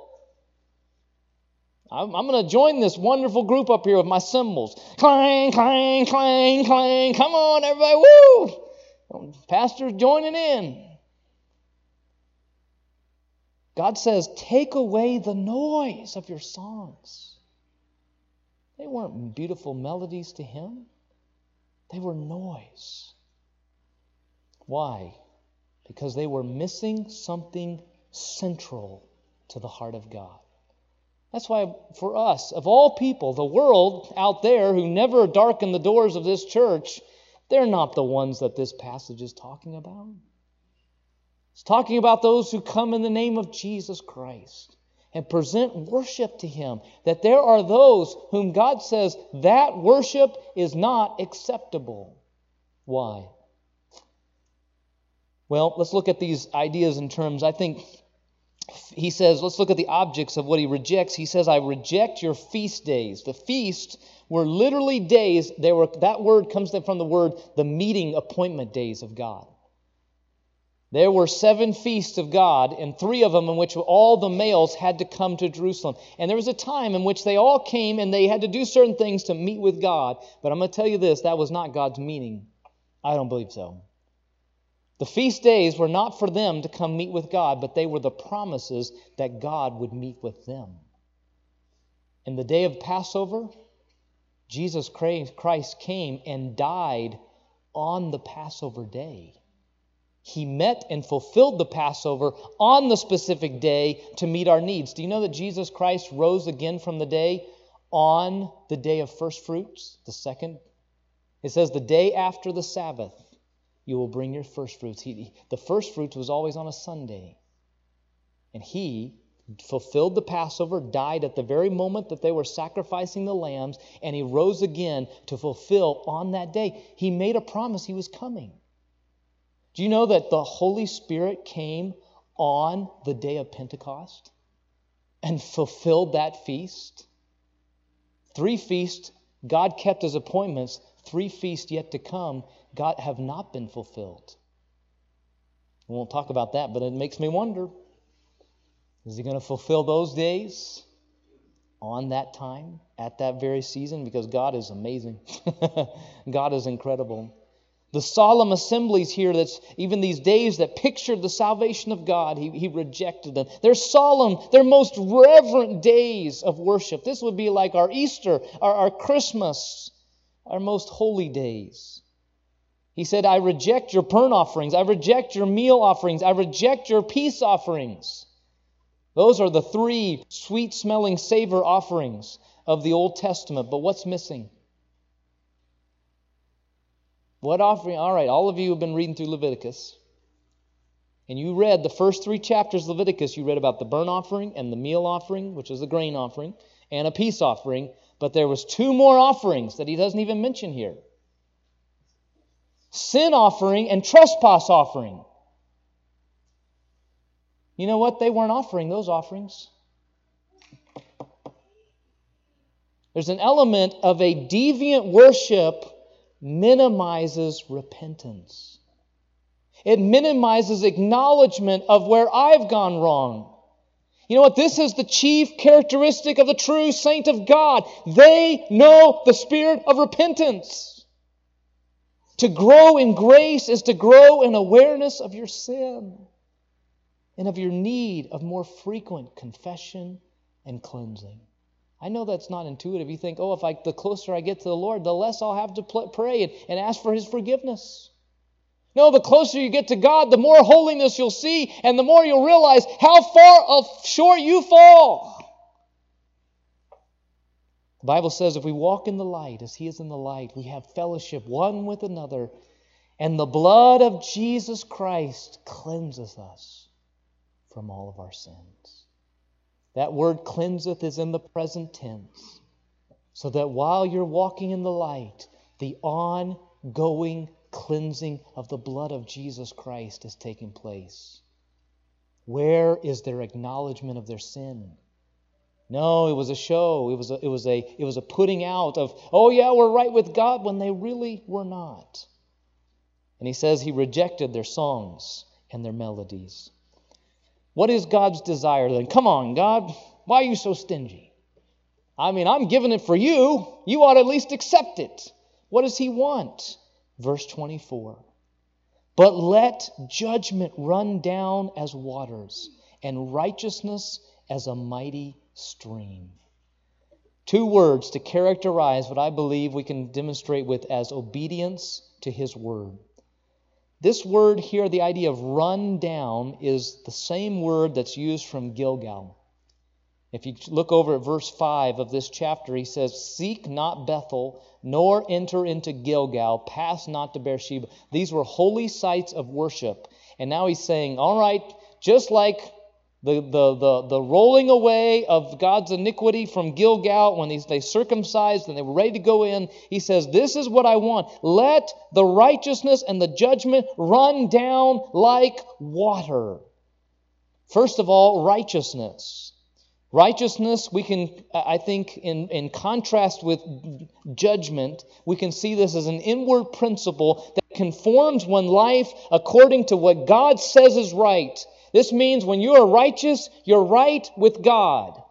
I'm, I'm going to join this wonderful group up here with my cymbals. Clang, clang, clang, clang. Come on, everybody. Woo! Pastor's joining in. God says, take away the noise of your songs. They weren't beautiful melodies to Him. They were noise. Why? Because they were missing something central to the heart of God. That's why for us, of all people, the world out there who never darken the doors of this church, they're not the ones that this passage is talking about. It's talking about those who come in the name of Jesus Christ and present worship to Him. That there are those whom God says that worship is not acceptable. Why? Well, let's look at these ideas in terms, I think, he says, let's look at the objects of what He rejects. He says, I reject your feast days. The feast were literally days, they were, that word comes from the word, the meeting appointment days of God. There were seven feasts of God, and three of them in which all the males had to come to Jerusalem. And there was a time in which they all came and they had to do certain things to meet with God. But I'm going to tell you this, that was not God's meaning. I don't believe so. The feast days were not for them to come meet with God, but they were the promises that God would meet with them. In the day of Passover, Jesus Christ came and died on the Passover day. He met and fulfilled the Passover on the specific day to meet our needs. Do you know that Jesus Christ rose again from the day on the day of first fruits, the second? It says the day after the Sabbath, you will bring your first fruits. He, the first fruits was always on a Sunday. And He fulfilled the Passover, died at the very moment that they were sacrificing the lambs, and He rose again to fulfill on that day. He made a promise He was coming. Do you know that the Holy Spirit came on the day of Pentecost and fulfilled that feast? Three feasts, God kept His appointments. Three feasts yet to come, God have not been fulfilled. We won't talk about that, but it makes me wonder, is He going to fulfill those days on that time, at that very season? Because God is amazing. God is incredible. The solemn assemblies here, that's even these days that pictured the salvation of God, he, he rejected them. They're solemn, they're most reverent days of worship. This would be like our Easter, our, our Christmas, our most holy days. He said, I reject your burnt offerings, I reject your meal offerings, I reject your peace offerings. Those are the three sweet-smelling savor offerings of the Old Testament. But what's missing? What offering? All right, all of you have been reading through Leviticus. And you read the first three chapters of Leviticus. You read about the burnt offering and the meal offering, which is the grain offering, and a peace offering. But there was two more offerings that he doesn't even mention here. Sin offering and trespass offering. You know what? They weren't offering those offerings. There's an element of a deviant worship minimizes repentance. It minimizes acknowledgement of where I've gone wrong. You know what? This is the chief characteristic of the true saint of God. They know the spirit of repentance. To grow in grace is to grow in awareness of your sin and of your need of more frequent confession and cleansing. I know that's not intuitive. You think, oh, if I, the closer I get to the Lord, the less I'll have to pl- pray and, and ask for His forgiveness. No, the closer you get to God, the more holiness you'll see, and the more you'll realize how far of short you fall. The Bible says if we walk in the light as He is in the light, we have fellowship one with another, and the blood of Jesus Christ cleanses us from all of our sins. That word cleanseth is in the present tense, so that while you're walking in the light, the ongoing cleansing of the blood of Jesus Christ is taking place. Where is their acknowledgement of their sin? No, it was a show. It was a, it was a, it was a putting out of, oh yeah, we're right with God, when they really were not. And he says he rejected their songs and their melodies. What is God's desire then? Come on, God, why are you so stingy? I mean, I'm giving it for you. You ought to at least accept it. What does He want? Verse twenty-four. But let judgment run down as waters, and righteousness as a mighty stream. Two words to characterize what I believe we can demonstrate with as obedience to His word. This word here, the idea of run down, is the same word that's used from Gilgal. If you look over at verse five of this chapter, he says, seek not Bethel, nor enter into Gilgal, pass not to Beersheba. These were holy sites of worship. And now he's saying, all right, just like the, the, the, the rolling away of God's iniquity from Gilgal when they, they circumcised and they were ready to go in, he says, this is what I want. Let the righteousness and the judgment run down like water. First of all, righteousness. Righteousness, we can, I think, in, in contrast with judgment, we can see this as an inward principle that conforms one life according to what God says is right. This means when you are righteous, you're right with God.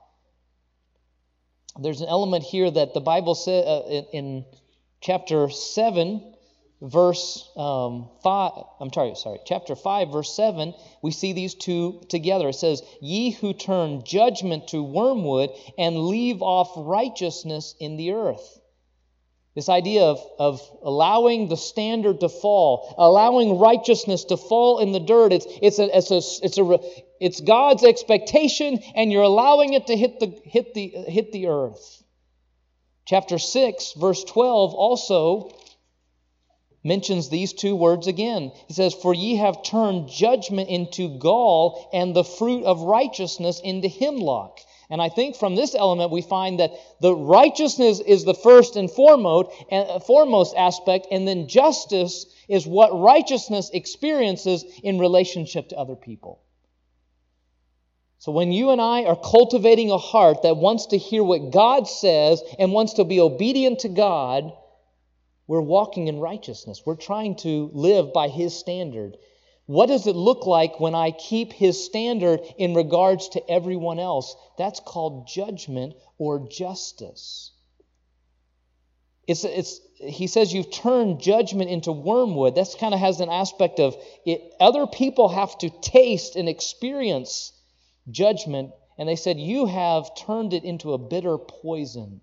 There's an element here that the Bible says uh, in, in chapter seven, verse um, five. I'm sorry, sorry, chapter five, verse seven. We see these two together. It says, "Ye who turn judgment to wormwood and leave off righteousness in the earth." This idea of, of allowing the standard to fall, allowing righteousness to fall in the dirt. It's it's a it's a it's a it's God's expectation, and you're allowing it to hit the hit the hit the earth. Chapter six, verse twelve, also mentions these two words again. He says, "For ye have turned judgment into gall, and the fruit of righteousness into hemlock." And I think from this element we find that the righteousness is the first and foremost, and foremost aspect, and then justice is what righteousness experiences in relationship to other people. So when you and I are cultivating a heart that wants to hear what God says and wants to be obedient to God, we're walking in righteousness. We're trying to live by His standard. What does it look like when I keep His standard in regards to everyone else? That's called judgment or justice. It's, it's, he says you've turned judgment into wormwood. That kind of has an aspect of it. Other people have to taste and experience judgment. And they said, you have turned it into a bitter poison.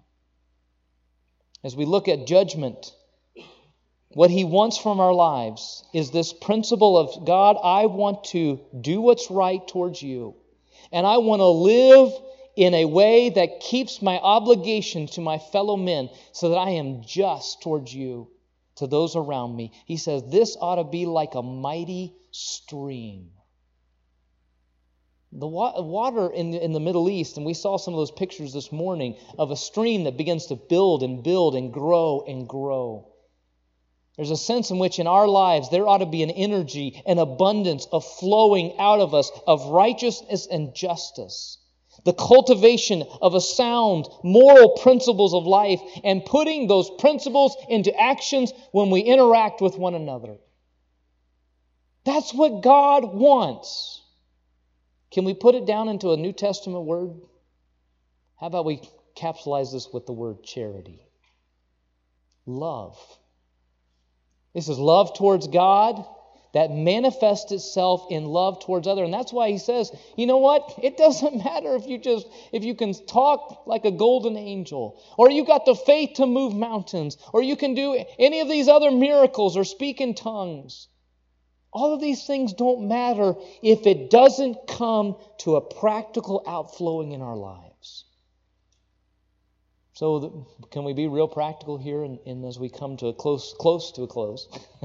As we look at judgment, what He wants from our lives is this principle of, God, I want to do what's right towards you. And I want to live in a way that keeps my obligation to my fellow men so that I am just towards you. to those around me. He says, this ought to be like a mighty stream. The wa- water in the, in the Middle East, and we saw some of those pictures this morning of a stream that begins to build and build and grow and grow. There's a sense in which in our lives there ought to be an energy, an abundance of flowing out of us of righteousness and justice. The cultivation of a sound moral principles of life and putting those principles into actions when we interact with one another. That's what God wants. Can we put it down into a New Testament word? How about we capsulize this with the word charity? Love. This is love towards God that manifests itself in love towards others. And that's why he says, you know what? It doesn't matter if you just if you can talk like a golden angel, or you got the faith to move mountains, or you can do any of these other miracles or speak in tongues. All of these things don't matter if it doesn't come to a practical outflowing in our lives. So the, can we be real practical here and, and as we come to a close close to a close?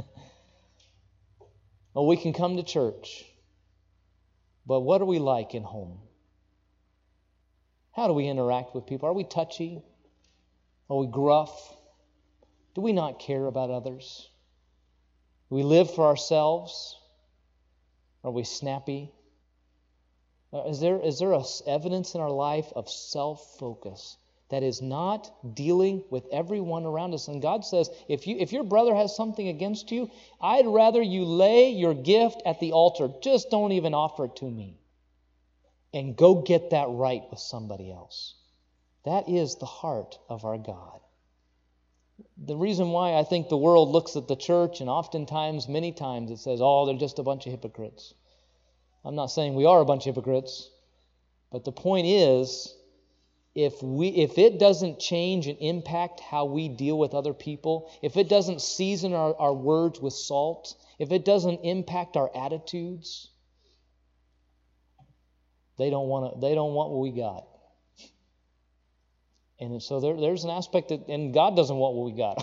Well, we can come to church, but what are we like in home? How do we interact with people? Are we touchy? Are we gruff? Do we not care about others? Do we live for ourselves? Are we snappy? Is there, is there a evidence in our life of self-focus that is not dealing with everyone around us? And God says, if you if your brother has something against you, I'd rather you lay your gift at the altar. Just don't even offer it to me. And go get that right with somebody else. That is the heart of our God. The reason why I think the world looks at the church, and oftentimes, many times, it says, oh, they're just a bunch of hypocrites. I'm not saying we are a bunch of hypocrites, but the point is, If we, if it doesn't change and impact how we deal with other people, if it doesn't season our, our words with salt, if it doesn't impact our attitudes, they don't want to, they don't want what we got. And so there, there's an aspect that, and God doesn't want what we got.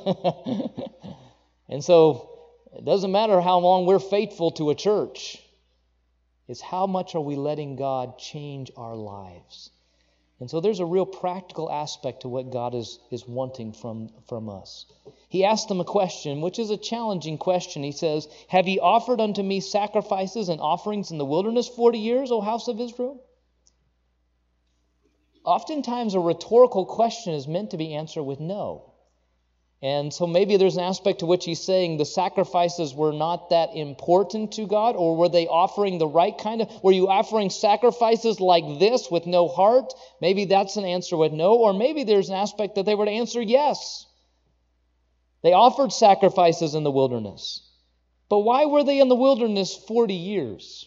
And so it doesn't matter how long we're faithful to a church. It's how much are we letting God change our lives. And so there's a real practical aspect to what God is, is wanting from, from us. He asked them a question, which is a challenging question. He says, have ye offered unto me sacrifices and offerings in the wilderness forty years, O house of Israel? Oftentimes a rhetorical question is meant to be answered with no. And so maybe there's an aspect to which he's saying the sacrifices were not that important to God, or were they offering the right kind of, were you offering sacrifices like this with no heart? Maybe that's an answer with no, or maybe there's an aspect that they were to answer yes. They offered sacrifices in the wilderness. But why were they in the wilderness forty years?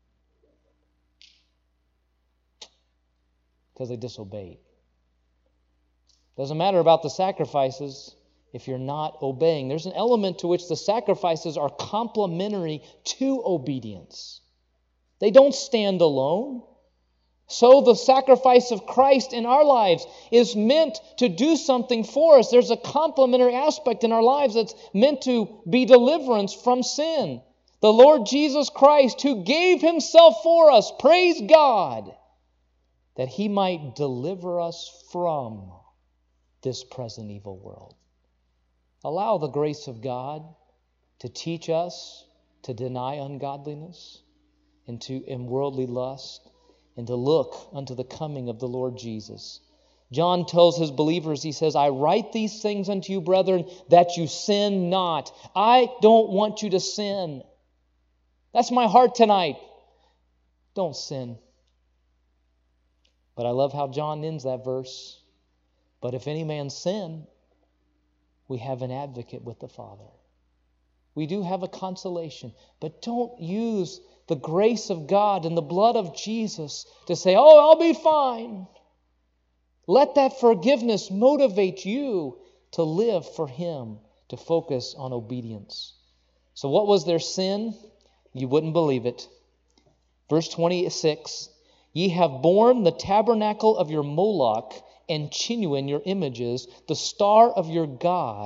Because they disobeyed. Doesn't matter about the sacrifices if you're not obeying. There's an element to which the sacrifices are complementary to obedience. They don't stand alone. So the sacrifice of Christ in our lives is meant to do something for us. There's a complementary aspect in our lives that's meant to be deliverance from sin. The Lord Jesus Christ, who gave himself for us, praise God, that he might deliver us from this present evil world. Allow the grace of God to teach us to deny ungodliness and to and worldly lust, and to look unto the coming of the Lord Jesus. John tells his believers, he says, I write these things unto you, brethren, that you sin not. I don't want you to sin. That's my heart tonight. Don't sin. But I love how John ends that verse. But if any man sin, we have an advocate with the Father. We do have a consolation, but don't use the grace of God and the blood of Jesus to say, oh, I'll be fine. Let that forgiveness motivate you to live for him, to focus on obedience. So what was their sin? You wouldn't believe it. Verse twenty-six, ye have borne the tabernacle of your Moloch and Chinuin, your images, the star of your God,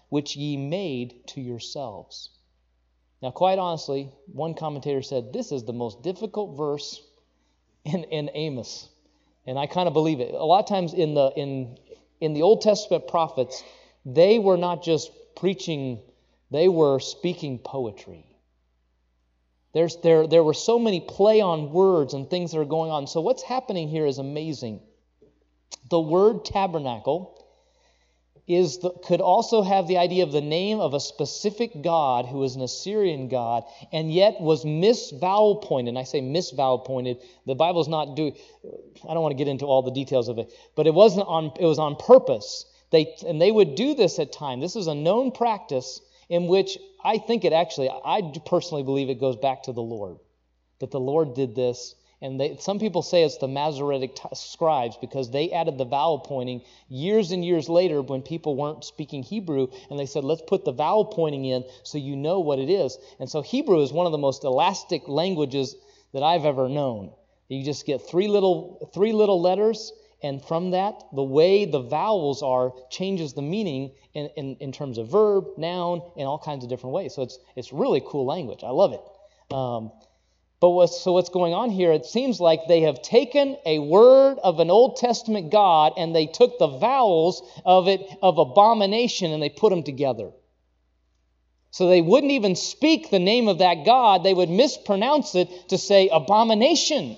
which ye made to yourselves. Now, quite honestly, one commentator said, this is the most difficult verse in, in Amos. And I kind of believe it. A lot of times in the in in the Old Testament prophets, they were not just preaching, they were speaking poetry. There's there there were so many play on words and things that are going on. So what's happening here is amazing. The word tabernacle is the, could also have the idea of the name of a specific god who was an Assyrian god, and yet was misvowel pointed. And I say misvowel pointed. The Bible's not do. I don't want to get into all the details of it, but it wasn't on. It was on purpose. They and they would do this at times. This is a known practice in which I think it actually. I personally believe it goes back to the Lord, that the Lord did this. And they, some people say it's the Masoretic t- scribes because they added the vowel pointing years and years later when people weren't speaking Hebrew, and they said, let's put the vowel pointing in so you know what it is. And so Hebrew is one of the most elastic languages that I've ever known. You just get three little three little letters, and from that, the way the vowels are changes the meaning in, in, in terms of verb, noun, in all kinds of different ways. So it's it's really cool language. I love it. Um, But what's, so what's going on here, it seems like they have taken a word of an Old Testament God and they took the vowels of it, of abomination, and they put them together. So they wouldn't even speak the name of that God. They would mispronounce it to say abomination.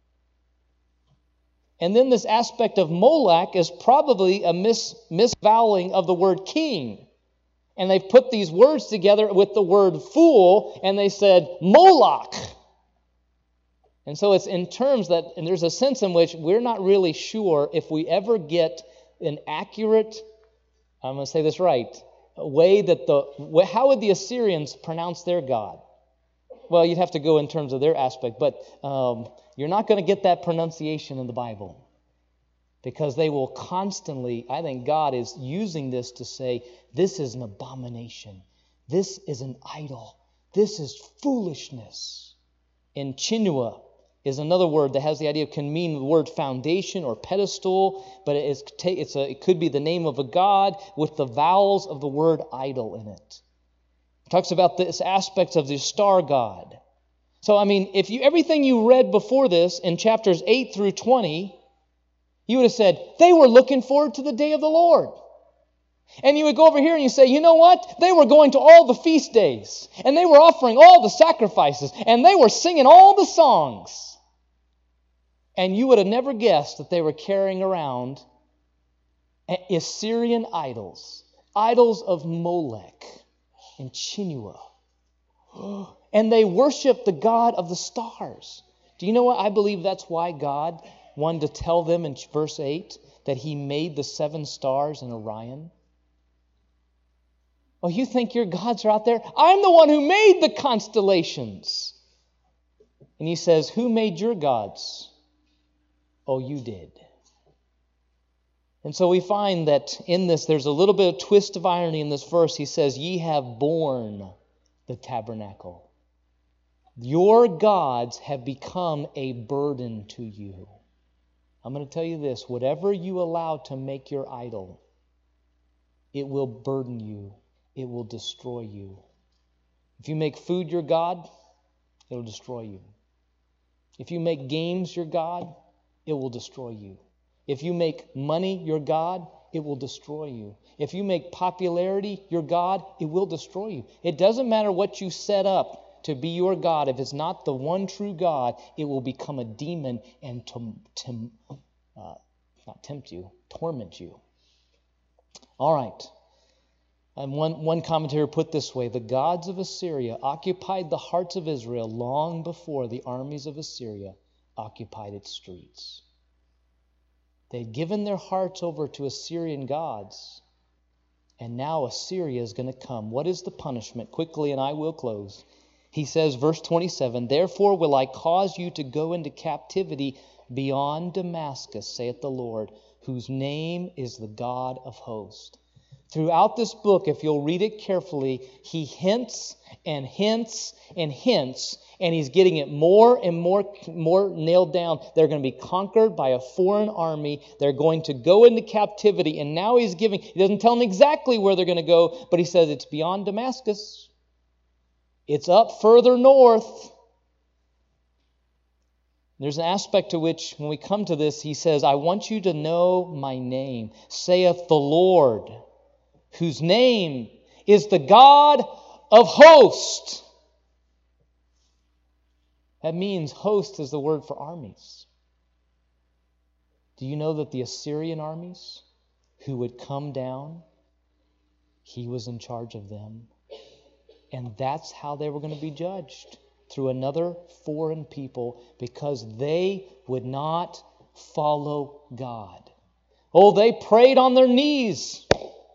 And then this aspect of Molech is probably a mis, misvoweling of the word king. And they've put these words together with the word fool, and they said Moloch. And so it's in terms that, and there's a sense in which we're not really sure if we ever get an accurate, I'm going to say this right, a way that the, how would the Assyrians pronounce their God? Well, you'd have to go in terms of their aspect, but um, you're not going to get that pronunciation in the Bible. Because they will constantly, I think God is using this to say, this is an abomination. This is an idol. This is foolishness. In Chinua is another word that has the idea of, can mean the word foundation or pedestal, but it, is, it's a, it could be the name of a god with the vowels of the word idol in it. It talks about this aspect of the star god. So, I mean, if you everything you read before this in chapters eight through twenty, you would have said, they were looking forward to the day of the Lord. And you would go over here and you say, you know what? They were going to all the feast days. And they were offering all the sacrifices. And they were singing all the songs. And you would have never guessed that they were carrying around Assyrian idols. Idols of Molech and Chinua. And they worshiped the God of the stars. Do you know what? I believe that's why God wanted to tell them in verse eight that He made the seven stars in Orion. Oh, you think your gods are out there? I'm the one who made the constellations. And He says, who made your gods? Oh, you did. And so we find that in this, there's a little bit of twist of irony in this verse. He says, ye have borne the tabernacle. Your gods have become a burden to you. I'm going to tell you this. Whatever you allow to make your idol, it will burden you. It will destroy you. If you make food your God, it'll destroy you. If you make games your God, it will destroy you. If you make money your God, it will destroy you. If you make popularity your God, it will destroy you. It doesn't matter what you set up to be your God. If it's not the one true God, it will become a demon and to, to uh, not tempt you, torment you. All right. And one, one commentator put this way, the gods of Assyria occupied the hearts of Israel long before the armies of Assyria occupied its streets. They'd given their hearts over to Assyrian gods, and now Assyria is going to come. What is the punishment? Quickly, and I will close. He says, verse twenty-seven, therefore will I cause you to go into captivity beyond Damascus, saith the Lord, whose name is the God of hosts. Throughout this book, if you'll read it carefully, he hints and hints and hints And he's getting it more and more, more nailed down. They're going to be conquered by a foreign army. They're going to go into captivity. And now he's giving, he doesn't tell them exactly where they're going to go, but he says it's beyond Damascus. It's up further north. There's an aspect to which, when we come to this, he says, I want you to know my name, saith the Lord, whose name is the God of hosts. That means host is the word for armies. Do you know that the Assyrian armies who would come down, he was in charge of them? And that's how they were going to be judged, through another foreign people, because they would not follow God. Oh, they prayed on their knees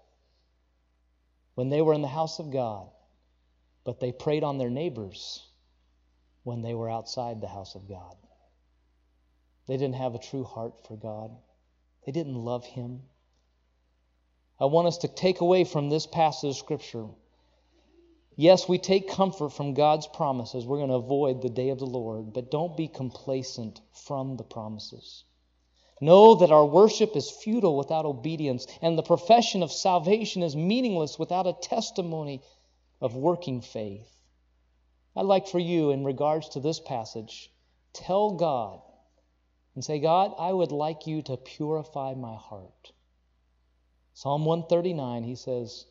when they were in the house of God, but they prayed on their neighbors when they were outside the house of God. They didn't have a true heart for God. They didn't love Him. I want us to take away from this passage of Scripture, yes, we take comfort from God's promises. We're going to avoid the day of the Lord, but don't be complacent from the promises. Know that our worship is futile without obedience, and the profession of salvation is meaningless without a testimony of working faith. I'd like for you, in regards to this passage, tell God and say, God, I would like you to purify my heart. Psalm one thirty-nine, he says,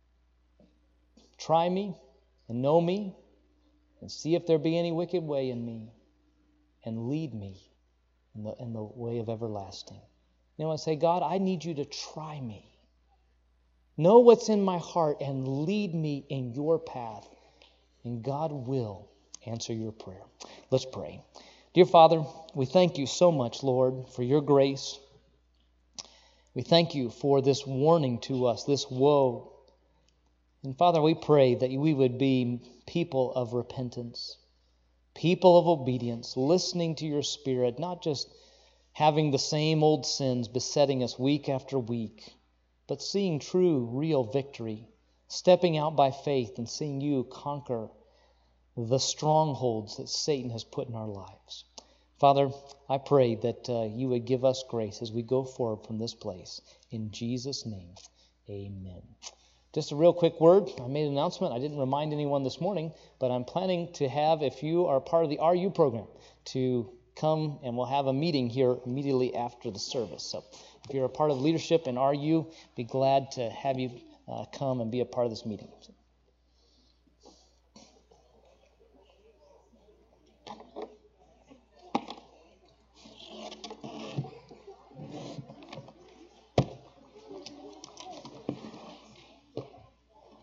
try me and know me and see if there be any wicked way in me and lead me in the, in the way of everlasting. You know, I say, God, I need you to try me. Know what's in my heart and lead me in your path. And God will answer your prayer. Let's pray. Dear Father, we thank you so much, Lord, for your grace. We thank you for this warning to us, this woe. And Father, we pray that we would be people of repentance, people of obedience, listening to your Spirit, not just having the same old sins besetting us week after week, but seeing true, real victory, stepping out by faith and seeing you conquer the strongholds that Satan has put in our lives. Father, I pray that uh, you would give us grace as we go forward from this place. In Jesus' name, amen. Just a real quick word. I made an announcement. I didn't remind anyone this morning, but I'm planning to have, if you are part of the R U program, to come and we'll have a meeting here immediately after the service. So if you're a part of leadership in R U, be glad to have you uh, come and be a part of this meeting.